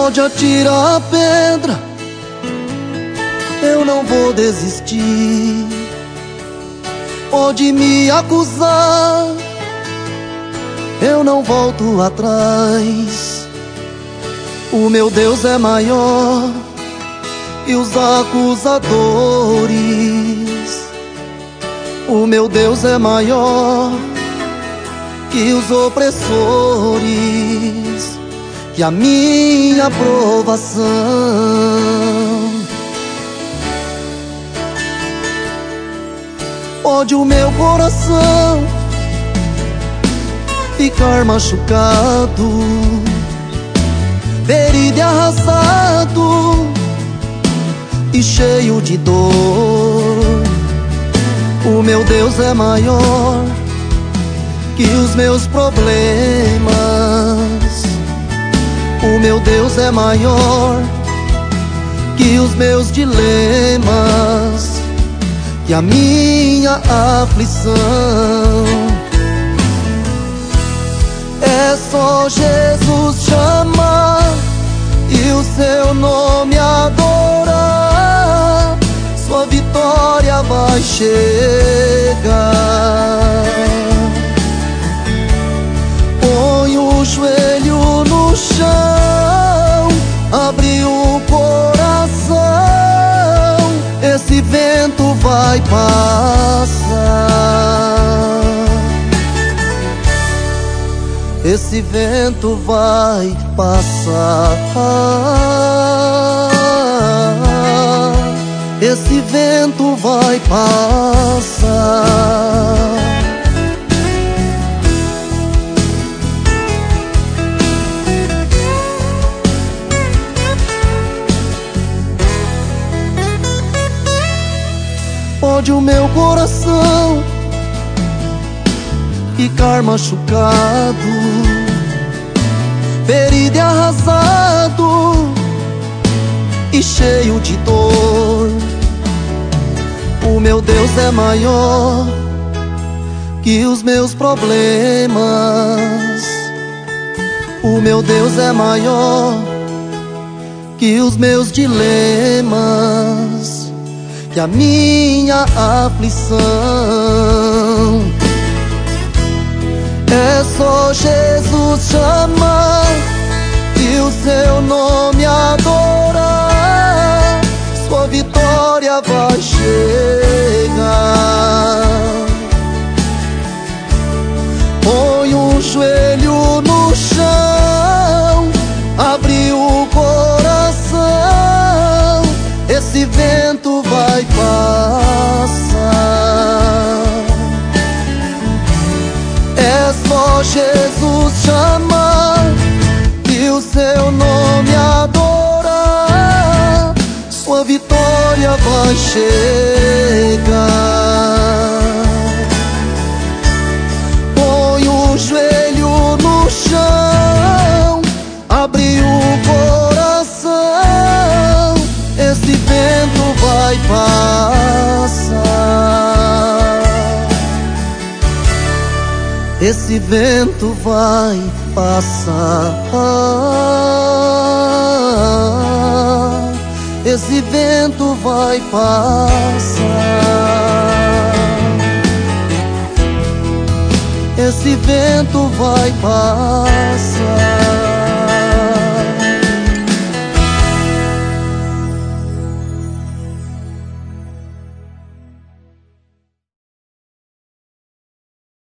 Pode atirar a pedra, eu não vou desistir. Pode me acusar, eu não volto atrás. O meu Deus é maior que os acusadores. O meu Deus é maior que os opressores, que a minha provação. Pode o meu coração ficar machucado, ferido e arrasado e cheio de dor. O meu Deus é maior que os meus problemas. O meu Deus é maior que os meus dilemas, que a minha aflição. É só Jesus chamar e o seu nome adorar, sua vitória vai chegar. Põe o joelho no chão, abre o coração, esse vento vai passar. Esse vento vai passar. Esse vento vai passar. Pode o meu coração ficar machucado, ferido e arrasado e cheio de dor. O meu Deus é maior que os meus problemas. O meu Deus é maior que os meus dilemas, que a minha aflição. É só Jesus chamar e o seu nome adorar, sua vitória vai chegar. Põe um joelho no chão, abre o coração, esse vento vai passar. É só Jesus chamar e o seu nome adorar, sua vitória vai chegar. Põe o joelho no chão, abre o coração, esse vento vai passar. Esse vento vai passar. Esse vento vai passar. Esse vento vai passar.